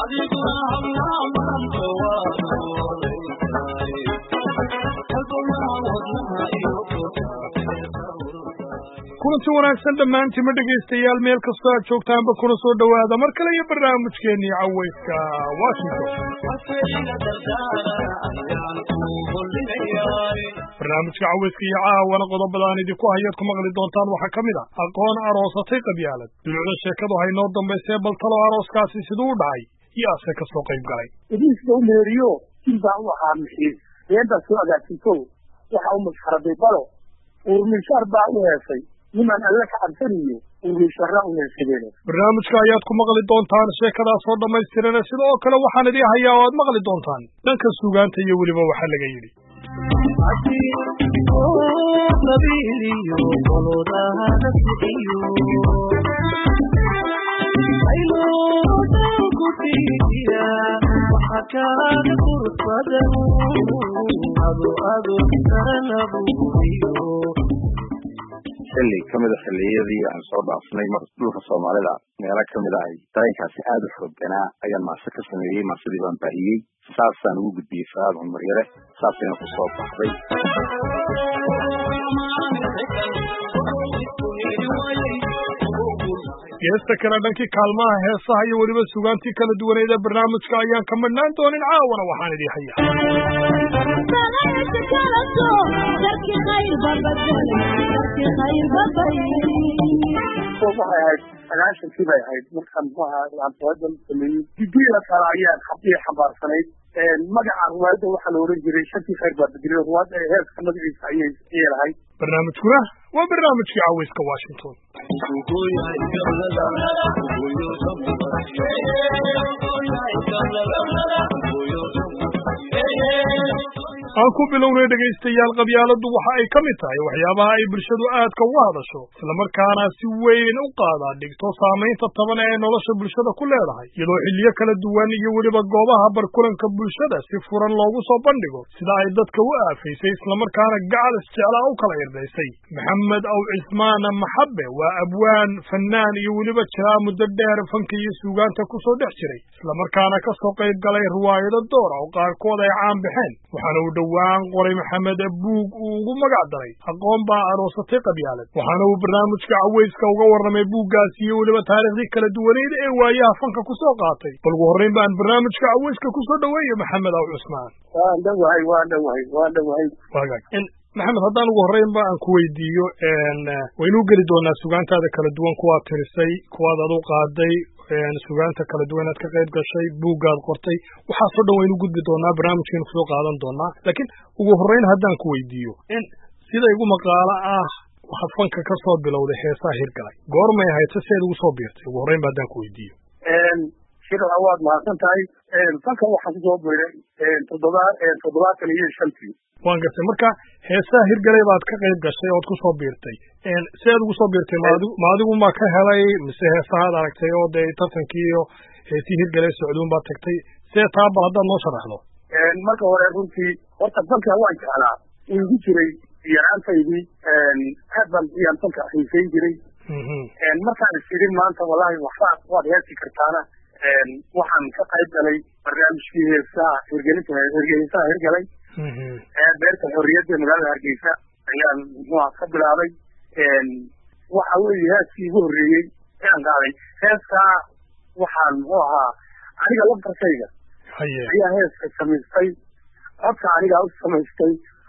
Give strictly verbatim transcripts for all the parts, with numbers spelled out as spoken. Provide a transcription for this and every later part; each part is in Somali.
kulanti wanaagsan dhammaantiin ma dhegaystayaal meel kastoo aad joogtaanba kuna soo dhowaada mar kale iyo barnaamijkeennii cawayska Washington. barnaamijka cawayska iyo caawana qodobadaan idinku hayaad ku maqli doontaan waxaa ka mid ah aqoon aroosatay qabyaalad dulucda sheekadu haynoo dambaysee bal talo arooskaasi siduu u dhacay iyo ase ka soo qayb galay idinka u meeriyo inbaa u ahaa mixiis reeda soo agaasinto waxa uu masxaraday balo urmishaar baa u heesay niman alla ka cabsanayo urmishaara u heesadeen barnaamijka ayaad ku maqli doontaan sheekadaas oo dhammaystiran sidoo kale waxaan idin hayaa oo aad maqli doontaan dhanka suugaanta iyo weliba waxa laga yidhi xilli ka mid a xilliyadii aan soo dhaafnay mar dhulka soomaalida meelo ka mid ah dareenkaasi aada u xoogganaa ayaan maase ka sameeyey maasadii baan baahiyey saasaan ugu gudbiyey Fuaad Cumar Yare saasayna ku soo baxday geesta kale dhankii kaalmaha heesaha iyo weliba sugaantii kala duwaneed ee barnaamijka ayaan ka madhnaan doonin caawana waxaan idin hayaa waxay ahayd sagaashankii bay ahayd markaan muxuahaantoadan sameeyey didiila kale ayaan habdii xambaarsanayd magaca ruwaayadda waxaa la oran jiray shantii khayr baa bedeliyo ruwaadda ee heeska magaciisa ayay yeelahayd barnaamijkuna waa barnaamijkii cawayska Washington aan ku bilownay dhegaystayaal qabyaaladdu waxa ay ka mid tahay waxyaabaha ay bulshadu aadka uga hadasho islamarkaana si weyn u qaadaa dhigto saamaynta taban ee nolosha bulshada ku leedahay iyadoo xilliyo kala duwan iyo weliba goobaha barkulanka bulshada si furan loogu soo bandhigo sida ay dadka u aafaysay islamarkaana gacal isjeclaa u kala irdaysay maxamed aw cismaan maxabe waa abwaan fanaan iyo weliba jiraa muddo dheer fanka iyo suugaanta ku soo dhex jiray islamarkaana ka soo qayb galay riwaayado door ah oo qaarkood ay caan baxeen waxaana uu dhowaan qoray maxamed buug uu ugu magac daray aqoon baa aroosatay qabyaalad waxaana uu barnaamijka cawayska uga warramay buuggaasi iyo weliba taariikhdii kala duwaneyd ee waayaha fanka ku soo qaatay bal ugu horreyn baan barnaamijka cawayska ku soo dhoweeyo maxamed aw cismaan waan dhowahay waan dhowahay waan dhowahay wagaag maxamed haddaan ugu horreynba aan ku weydiiyo waynuu geli doonaa sugaantaada kala duwan kuwaad tirisay kuwaad adu qaaday sugaanta kala duwan aad ka qayb gashay buuggaad qortay waxaasoo dhan waynu gudbi doonaa barnaamijkeenu kusoo qaadan doonaa laakiin ugu horreyn haddaan ku weydiiyo in sida igu maqaalo ah waxaad fanka ka soo bilowday heesaa hirgalay goormay ahayd se seed ugu soo biirtay ugu horreynba haddaan ku weydiiyo shirca waad mahadsan tahay fanka waxaan kusoo biiray toddoba toddobaatan iyo shantii waan gartay marka heesaha hirgalay baad ka qayb gashay ood ku soo biirtay si aad ugu soo biirtay maadigu maadigu ma ka helay mise heesahaad aragtay oo dee tartankii iyo heesii hirgalay socduun baad tagtay see taa bal haddaad noo sharaxdo marka hore runtii horta fanka waan jeclaa uu igu jiray yaraantaydii aad baan iyaan fanka xiisayn jiray markaan is idhi maanta wallaahi waxbaa waad heesi kartaana waxaan ka qayb galay barnaamijkii heesaha hirgelinta heesaha hirgalay beerta xorriyadda magaalada Hargeysa ayaan muxuha ka bilaabay waxa weeye heeskii ugu horreeyey ayaan qaaday heeskaa waxaan muxuu ahaa aniga laftarkayga ayaa heeska samaystay codka anigaa u samaystay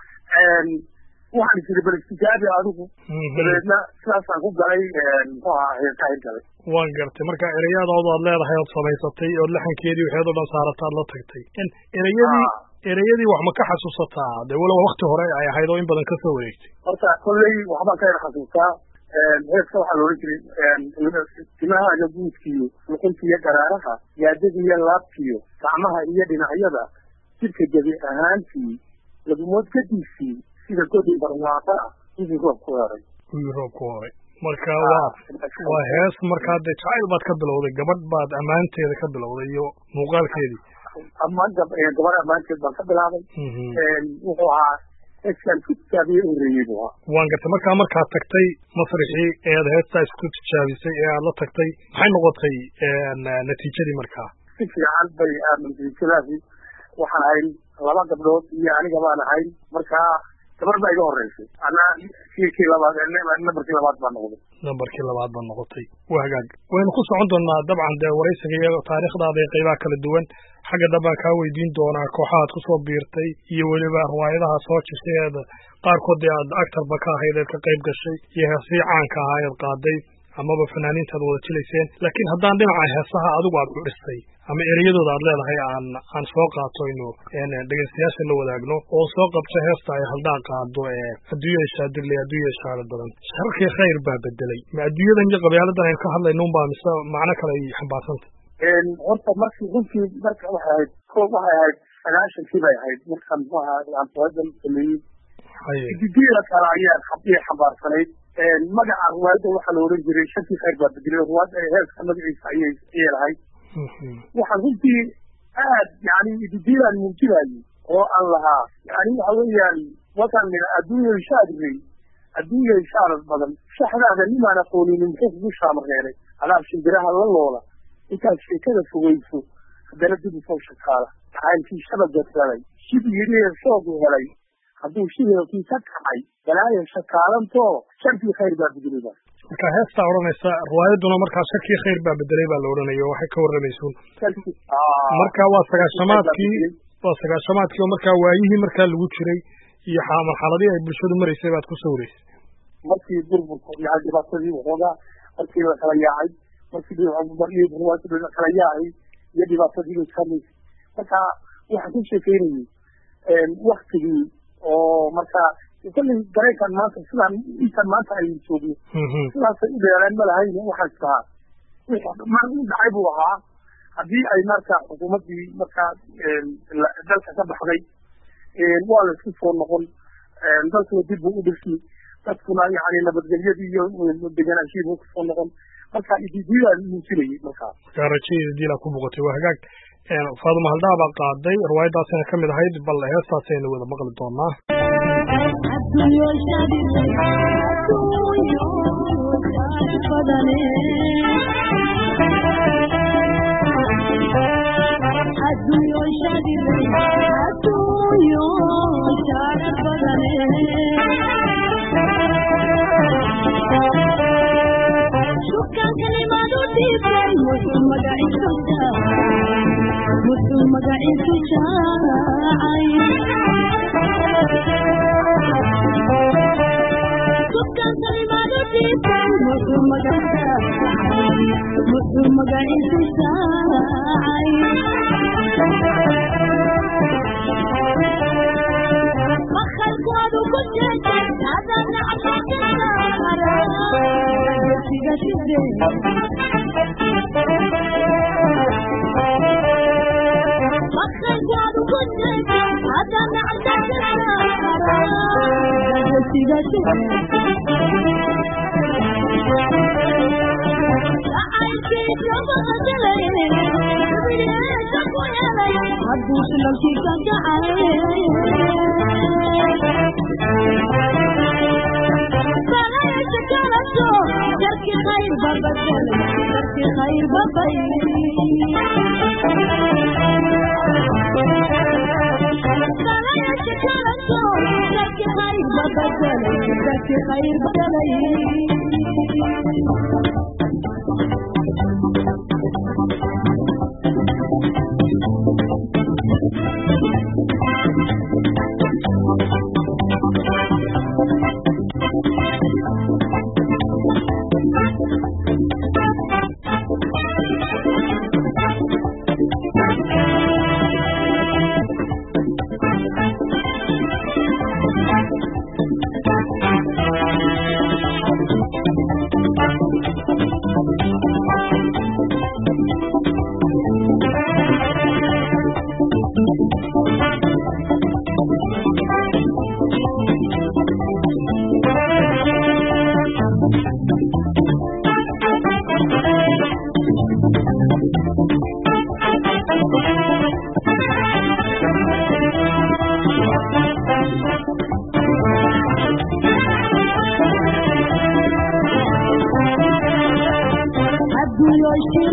waxaan isiri bal istijaabi adigu dabeedna sidaasaan ku galay muxuu ahaa heesaa hirgalay waan gartay marka ereyadooda aad leedahay ood samaysatay ood laxankeedii waxeed oo dhan saarataad la tagtay in ereyadii ereyadii wax ma ka xasuusataa dee waloba wakti hore ay ahayd oo in badan ka soo wareegtay horta kolley waxbaan ka yar xasuustaa heeska waxaa la odhan jiray timahaaga guudkiiyo luquntiiyo garaaraha yaadadiiyo laabtiyo gacmaha iyo dhinacyada jidhka gebi ahaantii lagumood gadiisii sida godii barwaaqo ah sidii roob ku horay sidii roob ku horay marka waa waa hees markaa dee jacayl baad ka bilowday gabadh baad ammaanteeda ka bilowday iyo muuqaalkeedii amaan gabadh ammaanteed baan ka bilaabay wuxuu ahaa heeskaan ku tijaabiyey horreeyey buu ahaa waan gartay markaa markaad tagtay masrixii eed heestaa isku tijaabisay ee aad la tagtay maxay noqotay natiijadii markaa si fiican bay aaminsiisadaasi waxaan ahayn laba gabdhood iyo aniga baan ahayn markaa gabar baa iga horeysay anaa kii labaad nambarkii labaad baa noqday nambarkii labaad baa noqotay waa hagaag waynu ku socon doonaa dabcan dee waraysiga iyo taariikhdaada ee qaybaha kala duwan xagga dambaan kaa weydiin doonaa kooxahaad kusoo biirtay iyo weliba riwaayadaha soo jishay eed qaarkood dee aad actarba ka ahayd eed ka qayb gashay iyo heesii caanka ahaa eed qaaday amaba fanaaniintaad wada jilayseen laakiin haddaan dhinaca heesaha adigu aad cudhistay ama ereyadooda aad leedahay aan aan soo qaato inu dhegeystayaasha la wadaagno oo soo qabta heesta ay haldaan qaado ee adduunya shaadirley adduunya shaarad badan sharkii khayr baa bedelay ma adduunyadan iyo qabyaaladan aynu ka hadlayno unbaa mise macno kale ay xambaarsanta horta markii runtii marka waxay ahayd ko waxay ahayd sagaashankii bay ahayd markaan muxuu ahaa aan soodan sameeyey didiila kale ayaa xabiyay xambaarsanayd magaca ruwaayadda waxaa la oran jiray sharkii khayr baa bedelay ruwaayadda heeska magaciisa ayay ayay lahayd waxaan runtii aad yani didiilaan muujinayay oo aan lahaa yani waxa weeyaan wakaan nidha adduunya shaadirey adduunya shaarad badan shaxdaada nimaan aqooninin muxuu kugu shaamareeray adaab shimbiraha la loola intaad sheekada fogeyso haddana dib usoo shakaala tacaylkii shabaga galay shib yidhiya shoogu helay hadduu shideelkii ka kacay balaayo shakaalantoo sharkii khayr baa bedelay marka heestaa odhanaysa riwaayaduna markaa sharkii khayr baa bedelay baa la odhanaya waxay ka warramaysuun marka waa sagaashamaadkii waa sagaashamaadkii oo markaa waayihii markaa lagu jiray iyo marxaladii ay bulshadu maraysay baad ku sawiraysay markii burburka iyo dhibaatadii waxoogaa markii la kala yaacay markii riwaayadii la kala yaacay iyo dhibaatadii la samaysay marka waxaan ku sheekeynayay waktigii oo markaa kolley dareenkan maanta sidaan intan maanta aynu joogno sidaasay u dheeraan ma lahayn waxaan istahaa wixii mar u dhacay buu ahaa haddii ay marka xukuumaddii markaa dalka ka baxday waa la isku soo noqon dalkuna dib buu u dhisi dadkuna yani nabadgelyadii iyo degenaashihii buu kusoo noqon marka ididiilaan muujinayay markaa markaa rajadeeda diilaa ku boqotay waa hagaag faaduma haldaa baa qaaday riwaayadaasina ka mid ahayd bal heestaasaynu wada maqli doonaa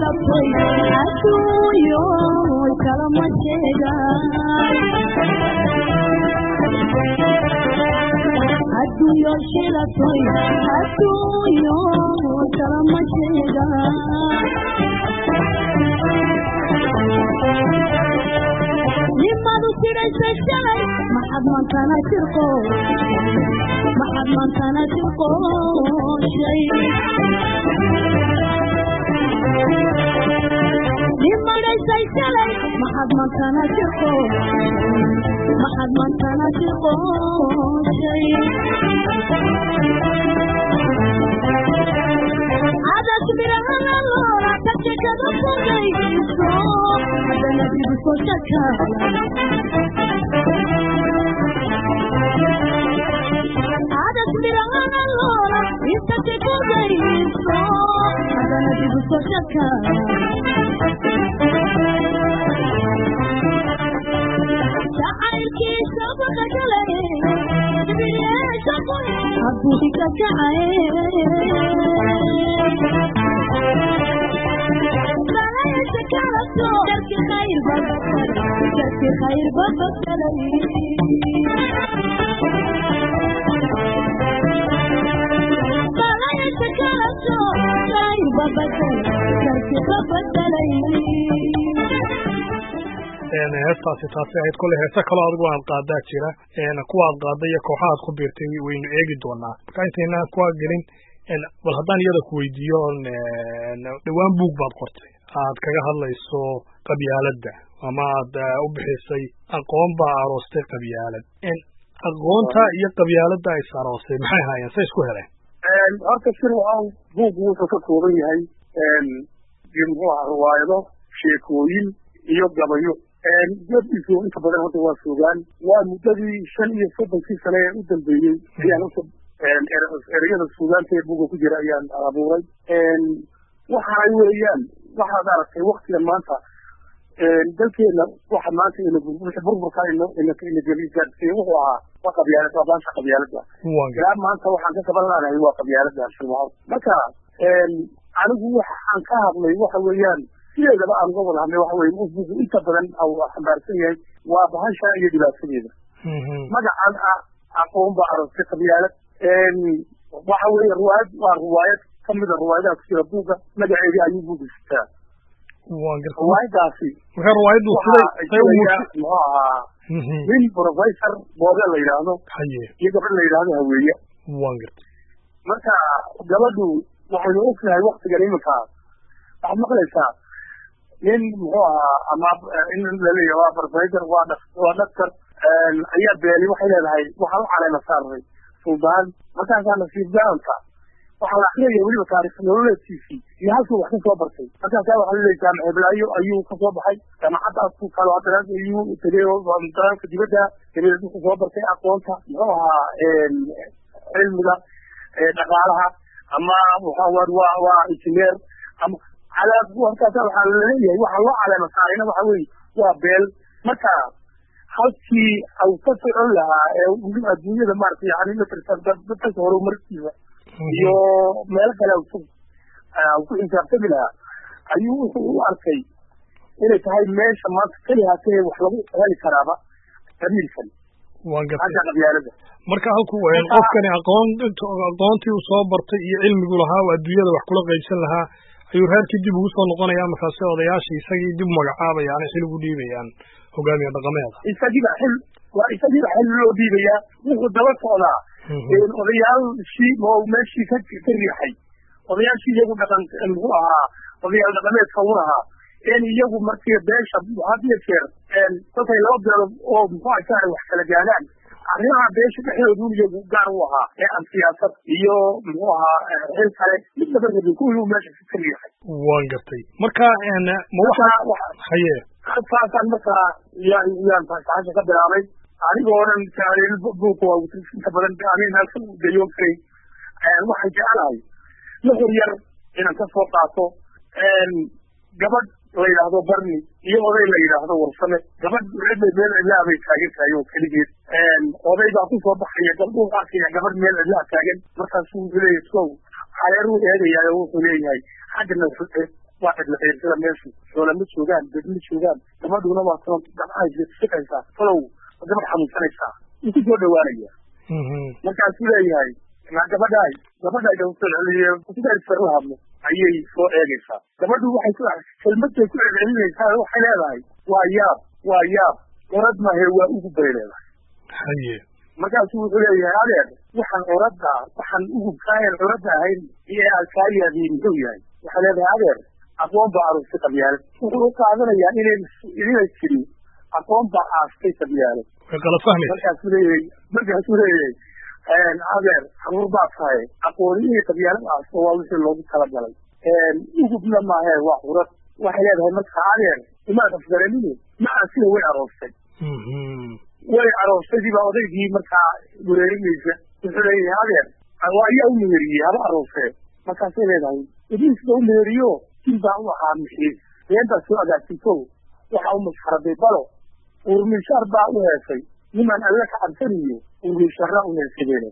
shilatay adduunyo kalama sheegaan adduunyo shilatay adduunyo kalama sheegaan nimadu tiraysa shalay maxad maantana tirqo maxad maantana tirqo shay nimadaysa shalay maxad maantana tirqo maxad maantana tirqo shay adas birahana loola takekada fogayso hadana dibiso shaka adas birahana loola takekada fogayso hadana dibiso shaka شعركي سبق جلي بيشك أبوك كعي لا يتكلم ترك خير بابك ترك خير بابك لي لا يتكلم خير بابك ترك بابك لي een heestaasi taasi ahayd kole heesa kaloo adigu aad qaadaa jira een kuwa aad qaaday iyo kooxaha aad ku biirtay waynu eegi doonaa marka intaynaan kuwa gelin een bal haddaan iyada ku weydiiyo dhawaan buug baad qortay aad kaga hadlayso qabyaaladda ama aad u bixisay aqoon baa aroostay qabyaalad een aqoonta iyo qabyaaladda ay aroostay maxay ahaayeen say isku heleen horta sir waxaa buug wuxuu ka kooban yahay muxuu ahaa riwaayado sheekooyin iyo gabayo dadkiisu inta badan hadda waa sugaan waa muddadii shan iyo soddonkii sane ee u dambeeyey ayaan usa ereyada suugaanta ee buga ku jira ayaan abuuray waxa ay weeyaan waxaad aragtay waktigan maanta dalkeena waxa maanta ina burburka ina ina ina gaarsiiyey wuxuu ahaa waa qabyaalad waa baasha qabyaaladda ilaa maanta waxaan ka kaban laanahay waa qabyaaladda shirwaco marka anigu waxaan ka hadlay waxa weeyaan sideedaba aan uga wada hadlay waxa weye bugu inta badan au xambaarsan yahay waa bahasha iyo dhibaatadeeda magacan ah aqoon baa aragtay qabyaalad waxa weeye riwaayad waa riwaayad kamida riwaayadaha ku jira buugga magaceedi ayuu buuga sitaa riwaayadaasi marka riwaayaddu muxuu ahaa nin professor boode la yidhaahdo iyo gabadh la yidhaahdo haweeye marka gabadhu waxaynu ognahay waktigan iminka waxaad maqlaysaa nin muxuu ahaa ama in laleeyahay waa professor waa waa doctor ayaa beeli waxay leedahay waxaa u caleema saarnay suldaan markaasaa nasiib daanta waxaa la akriyaya weliba taarikh nololeedkiisii iyo halkuu wax ka soo bartay markaasaa waxaa laleeyahay jaamac heblaayo ayuu ka soo baxay jaamacaddaas ku kalo haddana ayuu tegay dalalka dibadda dabadeed wuxuu soo bartay aqoonta muxuu ahaa cilmiga dhaqaalaha ama waxa waa waa injineer ama calaab markaasaa waxaa laleeyahay waxaa loo caleema saarayna waxa weeye waa beel marka halkii au ka socon lahaa ee adduunyada maaragtay yani matarsan dadka horumarkiisa iyo meelo kale ku xisaabtami lahaa ayuu wuxuu u arkay inay tahay meesha maanta keli haatee wax lagu heli karaaba qabiilkan agga qabyaalada marka halku qofkani aqoon aqoontii uu soo bartay iyo cilmigu lahaa oo adduunyada wax kula qaybsan lahaa ayuu reerkii dib ugu soo noqonayaa markaasi odayaashii isagii dib magacaabayaan xil ugu dhiibayaan hogaamiye dhaqameeda isagiiba xil waa isagiiba xil loo dhiibayaa wuxuu daba socdaa odayaashii oo meeshii ka ka riixay odayaashii iyagu dhaqan muxuu ahaa odayaal dhaqameedka u lahaa een iyagu markii beesha had iyo jeer kolkay laba beelood oo muxuu ahaa wax kala gaadhaan arrimaha beesha dhexdoodu iyagu gaar u ahaa ee aan siyaasad iyo muxuu ahaa xil kale mid laba rabin kuwii meesha ka riixay waan gartay marka ma waxa haye halkaasaan markaa yaan yaan fasaxasha ka bilaabay anigoo dhan taariil buuqa waa inta badan anina ku dayoon karay waxaan jecelahay nuxur yar inaan ka soo qaato gabadh la yidhaahdo barni iyo oday la yidhaahdo warsame gabadh cidda meel cidlaa bay taagan tahay oo keligeed oday baa ku soo baxaya gabdhuhu arkaya gabadh meel cidlaa taagan markaasuu wuxuu leeyahay sow hareeruu eegayaa oo wuxuu leeyahay حاجة واحد لغير كده ماشي ولا مش وجان بد مش وجان لما دونا ما كان عايز يتسكع فلو قدام حمل سنة يمكن جود وارية ما كان سوى هاي ما قبل هاي قبل هاي لو طلع لي كده يسرها منه أيه فوق إيجا لما دو واحد طلع المدة يكون علمي هذا حلال هاي وأيام وأيام ورد ما هو أوه بينه حيه ما كان سوى هاي هذا وحن أردها وحن أوه كاين أردها هاي هي الكاية ذي نجوي وحلال هذا أقوم بعرف تبيان وقاعدنا يعني إلى الشيء أقوم بعرف تبيان قال فهمي مركز سوري مركز سوري أن هذا حمر بعضها أقولي تبيان أصلا وش اللي بيطلع جالي أن يجيب لما هي واحد وحياة هي مسخرة وما تفكرني ما أصير وين عرفت وين عرفت دي بعض دي مركز غيري ميزة سوري هذا أو يوم يري هذا عرفت ما كان سوري ده إذا سووا مريو كيف هو حامشي ينتهي سؤال كتير وحاول مسخرة بيبلو ورمي شربا وهسي لمن ألاك عبسنيه ورمي شربا وهسيبينه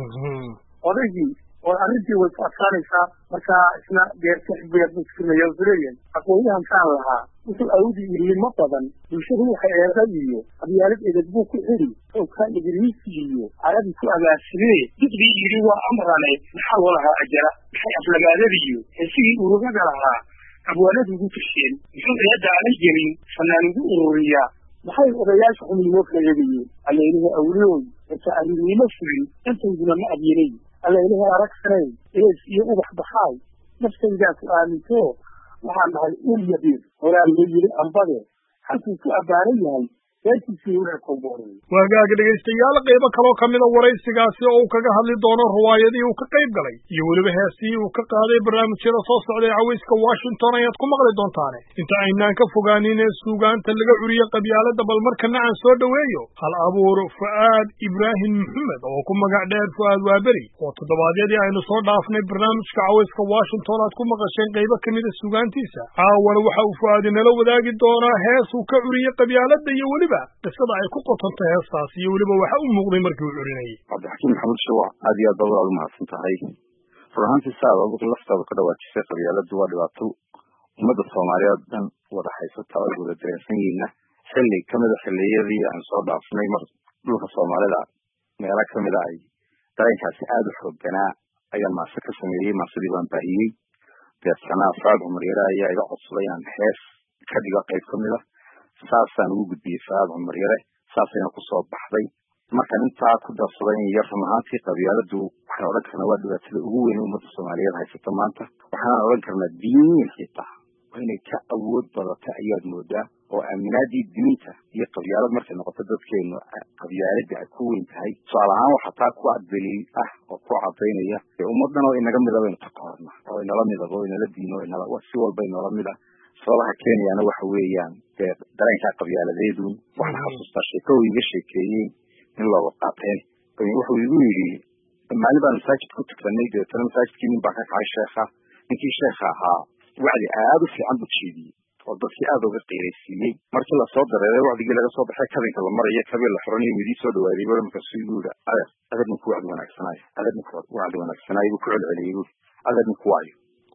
ورجي وأرجي وتأثاريسا مركا إسنا بيرتح بيرتح يوزريا أقول لهم سعر لها مثل أودي اللي مطبا يشهروا حياتيه أبيالك إذا تبوك إلي أو كان يجريسيه على ذي سؤال الشريع تدري يريوا أمرنا نحولها أجرة بحي أفلق أدريو هسيه ورغب لها أبوالد يقول الشيء يشوف يدى على الجميع فنانه أوريا بحي أرياش هم الموفى يديه على إله أوليون وتعليني مصري أنت يقول ما أبيني على إله أركسرين إيش يقضح بحاي نفس إذا سؤالته وعلى الأول يبير ولا يجري أنبضه حتى سؤاليها يأتي في ورقبوري وهاجا dhageystayaal qaybo kale oo kamid ah waraysigaasi oo uu kaga hadli doono riwaayadii uu ka qayb galay iyo waliba heestii uu ka qaaday barnaamijyada soo socday cawayska Washington ayaad ku maqli doontaan inta aynaan ka fogaanin suugaanta laga curiyo qabyaalada bal markana aan soo dhaweeyo hal abuur Fuad Ibrahim Muhammad oo ku magac dheer Fuad Waaberi oo toddobaadyadii aynu soo dhaafnay barnaamijka cawayska Washington aad ku maqasheen qaybo kamid ah suugaantiisa aawal waxa uu Fuad inala wadaagi doonaa hees uu ka curiyo qabyaalada iyo waliba qisada ay ku qotonto heestaas iyo waliba waxa uu muuqday markii uu curinayay Cabdixakiin Maxamed Shuwac aad iyo aad baad u mahadsan tahay farahanti saad ugu laftaada ka dhawaajisay qabyaaladu waa dhibaato ummadda Soomaaliyeed dhan wada haysata oo wada deesan yihiin xilli kamid ah xilliyadii aan soo dhaafnay mar dhulka Soomaalida meelo kamid ah ay dareenkaasi aad u xoogganaa ayaan maasha ka sameeyay maasadii baan baahiyay deesanaa Fuad Umar Yare ayaa iga codsaday inaan hees ka dhigo qayb kamid ah saasaan ugu gudbiyay Fuad Umar Yare saasayna ku soo baxday markaan intaa ku darsaday in yar rumaantii qabyaaladu waxaan oran karnaa waa dhibaatada ugu weyn ee ummadda Soomaaliyeed haysata maanta waxaan oran karnaa diin xitaa inay ka awood badato ayaad moodaa oo aaminaadii diinta iyo qabyaalad markay noqoto dadkeenu qabyaalada ay ku weyn tahay tusaalahaan waxa taa ku caddeeyay ah oo ku caddeynaya ee ummadan oo inaga midaba inta qoorna oo inala midaba oo inala diino inala si walba inala midaba sabaha Kenya waxa weeyaan dareenka qabyaaladeedu waxaan xasuustaa sheekooyinka sheekeeyay in loo qaatay wuxuu igu yiri maalin baan masaajid ku tukanay ee tan masaajidkii min baa ka kacay sheekha ninkii sheekha ahaa wacdi aad u fiican buu jeediyay oo dadkii aad uga qiireysiyay markii la soo dareeray wacdigii laga soo baxay kabinka la maraya kabin la xuraniyo midii soo dhawaaday wala marka soo yuura aad ku wacdi wanaagsanay aad ku wacdi wanaagsanay ku celceliyay aad ku waayo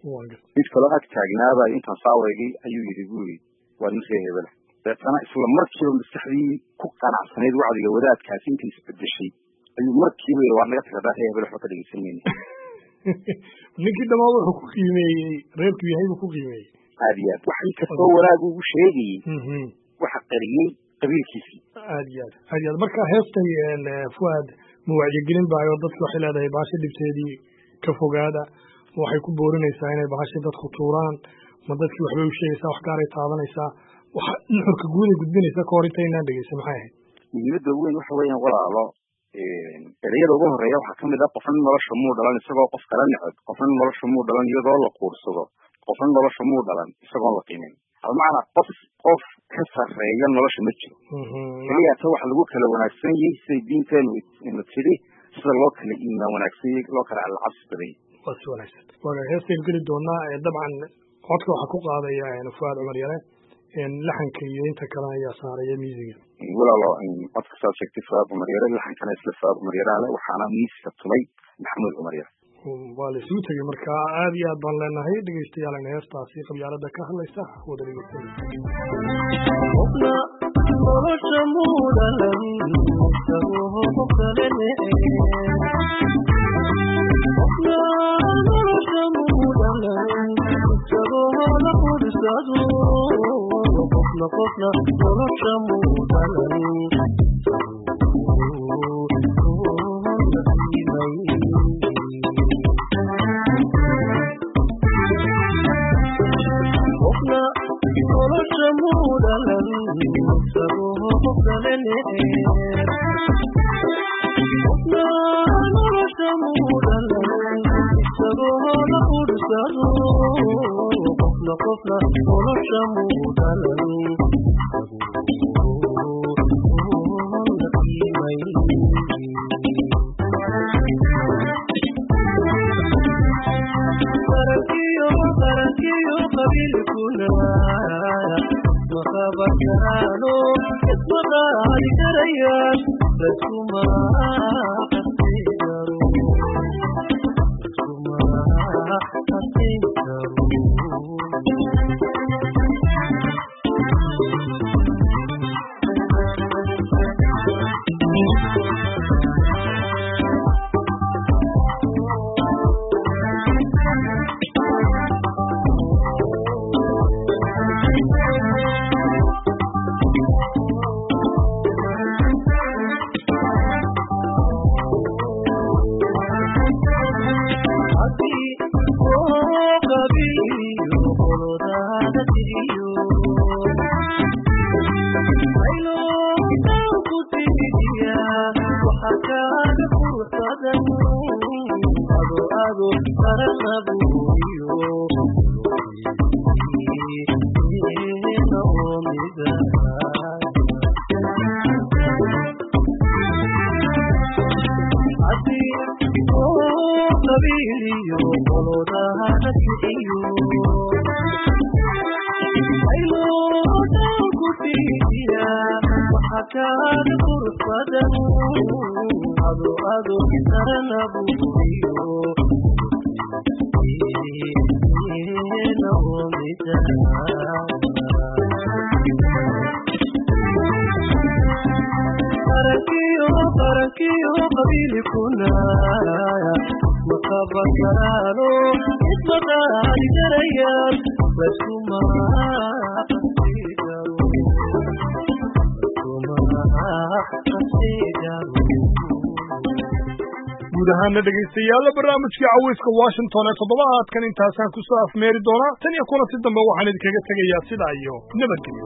mid kale ag taagnaaba intaan saaweegay ayuu yiri guri waa nisay hebel dadana isla markiiba maskaxdii ku qanacsanayd wacdiga wadaadkaasi intii isbedeshay ayuu markiiba waa naga tagay hebel waxa ka dhigaysanayeen ninkii dhamaa wuxuu ku qiimeeyay reerku yahay ku qiimeeyay aadiyaad waxay ka soo wanaag ugu sheegay waxa qariyay qabiilkiisii aadiyaad aadiyaad marka heestay Fuad ma wacyi gelin baayo dadku waxay leedahay baasha dhibteedii ka fogaada waxay ku boorinaysaa inay bahasha dadku tuuraan ma dadkii waxba u sheegaysaa wax gaar ay taabanaysaa waxa nuxurka guud ee gudbinaysa ka hor intaynaan dhegeysan maxay ahayd muhiimadda weyn waxa weeyaan walaalo ereyada ugu horeeya waxaa kamid ah qofna nolosha muu dhalan isagoo qof kala neceb qofna nolosha muu dhalan iyadoo la quursado qofna nolosha muu dhalan isagoo la qiimeyn macna qof qof ka sarreeya nolosha ma jiro kaliya ta wax lagu kala wanaagsan yahay si diinteenu ina tiri sida loo kala iimaan wanaagsan yahay loo kala alcabs baday بس وناسب وأنا هسه يقول دونا طبعا عطك وحكوا قاضي يعني فؤاد عمر يلا إن لحن كيين تكلم يا صار يميزين ولا لا إن عطك صار شكل فؤاد عمر يلا لحن كان يسلف فؤاد عمر يلا وحنا ميس كطلي محمود عمر يلا waa la isugu tegey marka aad iyo aad baan leenahay dhegeystayaal in heestaasi qabyaalada ka hadlaysa wada dhegeysanaysa nolosha muudalan isagoo kalene nolosha muudalan isagoo la qudsado qofna qofna nolosha muudalan nolosha muudalan isagoo kalene nolosha muudalan isagoo la qudsado qofna qofna nolosha muudalan Karankiyo karankiyo qabilkuna maqabarkano ismaqaali karayaan dadkuma qasdaro dadkuma qasdaro guud ahaana dhegaystayaal barnaamijkii caweyska Washington ee toddobaadkan intaasaan ku soo afmeeri doonaa tan iyo kulanti dambe waxaan idinkaga tegayaa sidaa iyo nabadgelyo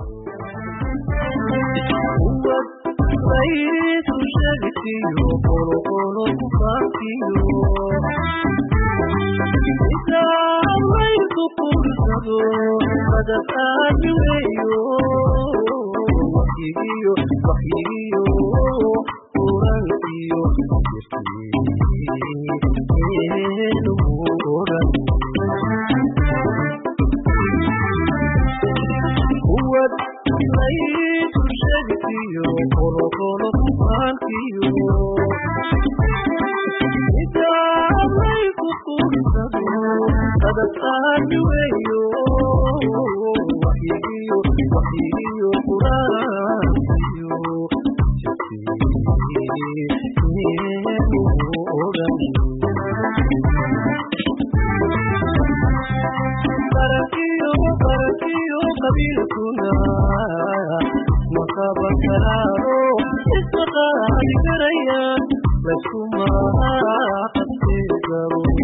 Let's go,